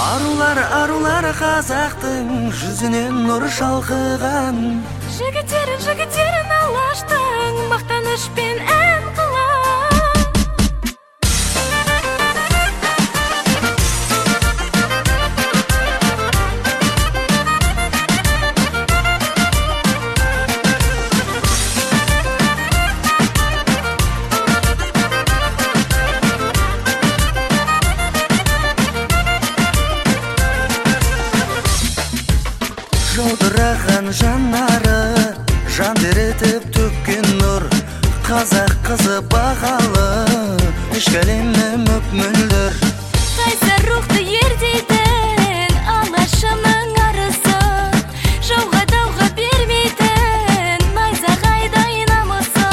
Арулар қазақтың жүзінен нұр шалқыған. Жігіттерін алаштың мақтанышпен ән қылған. Жаудыраған жанары жан теретіп төккен нұр. Қазақ қызы бағалы, ішкі әлемі мөп-мөлдір. Қайсар рухты ердейтін алашымның арысы, жауға дауға бермейтін найзағайдай намысы.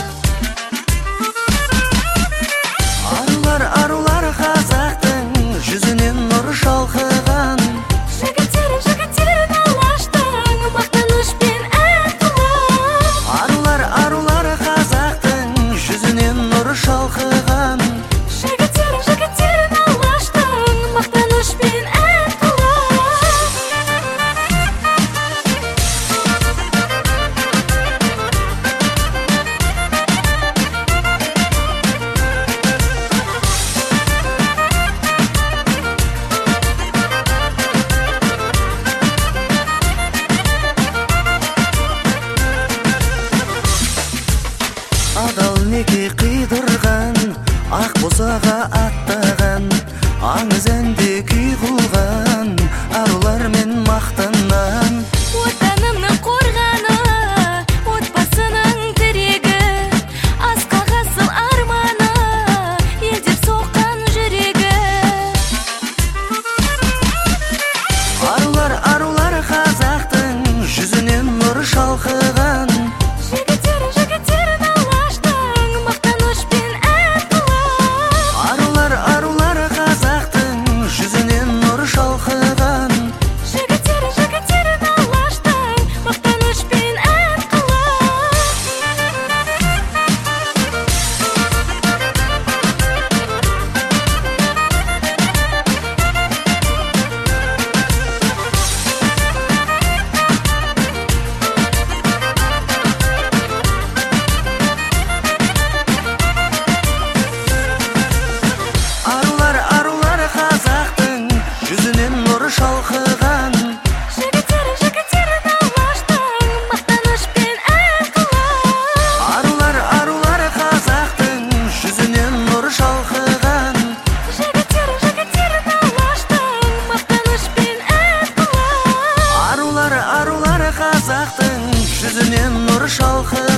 Арулар қазақтың жүзінен нұр шалқыған. Жігіттерін алаштың мақтанышпен ән қылған. Арулар қазақтың жүзінен нұр шалқыған. Жігіттерін алаштың мақтанышпен ән қылған. Адал неке қидырған, ақ босаға аттаған, аңыз әнде күй қылған, арулармен мақтаннан. Отанымның қорғаны, отбасының тірегі, асқақ асыл арманы, елдеп соққан жүрегі. Арулар қазақтың жүзінен нұр шалқыған. Жігіттерін алаштың мақтанышпен ән қылған. Арулар қазақтың жүзінен нұр шалқыған. Жігіттерін алаштың мақтанышпен ән қылған. Арулар қазақтың жүзінен нұр шалқыған. Жігіттерін алаштың мақтанышпен ән қылған. Арулар қазақтың жүзінен нұр шалқыған. Жігіттерін алаштың мақтанышпен ән қылған. Арулар қазақтың жүзінен нұр шалқыған.